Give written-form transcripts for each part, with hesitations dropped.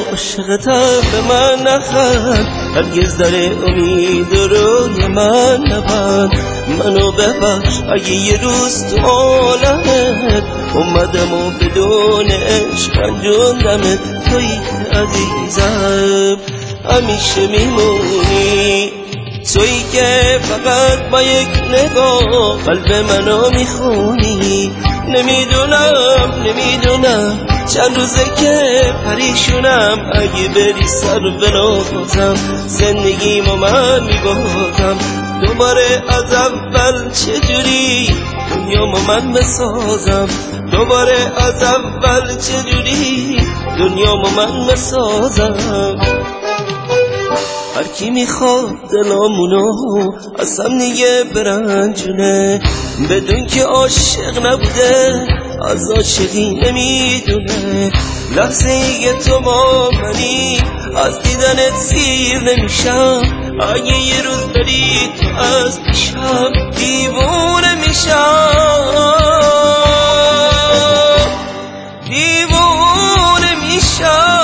عاشقتم به من نخند، هرگز در امید روی من نبند. منو ببخش اگه یه روز تو عالمت اومدم و بدون عشق رنجوندمت. تویی عزیزم همیشه میمونی، تویی که فقط با یک نگاه قلب منو میخونی. نمیدونم چند روزه که پریشونم، اگه بری سر بنازم زندگیمو من میبازم. دوباره از اول چجوری دنیامو من بسازم، دوباره از اول چجوری دنیامو من بسازم. هر کی میخواد دلامونو از هم دیگه برنجونه، بدون که عاشق نبوده از عاشقی نمیدونه. لحظه ای تو با منی از دیدنت سیر نمیشم، اگه یه روز بری تو از پیشم دیوونه میشم، دیوونه میشم.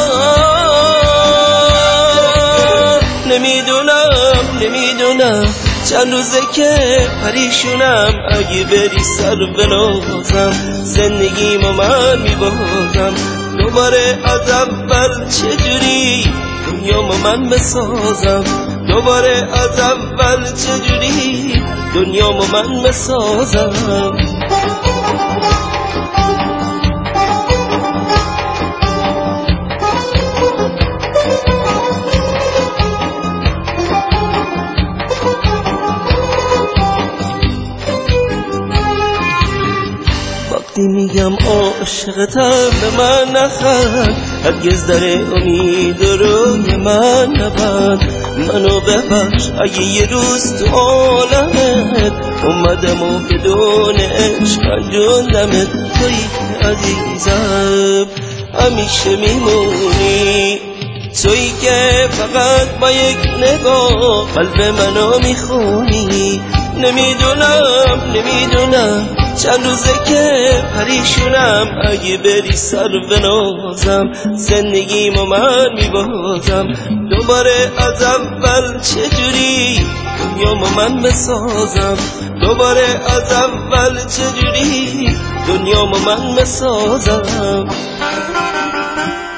نمیدونم چند روزه که پریشونم، اگه بری سر بنازم زندگیمو من میبازم. دوباره از اول چجوری دنیامو من بسازم، دوباره از اول چجوری دنیامو من بسازم. وقتی میگم عاشقتم به من نخند، هرگز در امید روی من نبند. منو ببخش اگه یه روز تو عالمت اومدم و بدون عشق رنجوندمت. تویی عزیزم همیشه میمونی، تویی که فقط با یک نگاه قلب منو میخونی. نمیدونم چند روزه که پریشونم، اگه بری سر بنازم زندگیمو من میبازم. دوباره از اول چجوری دنیامو من بسازم، دوباره از اول چجوری دنیامو من بسازم.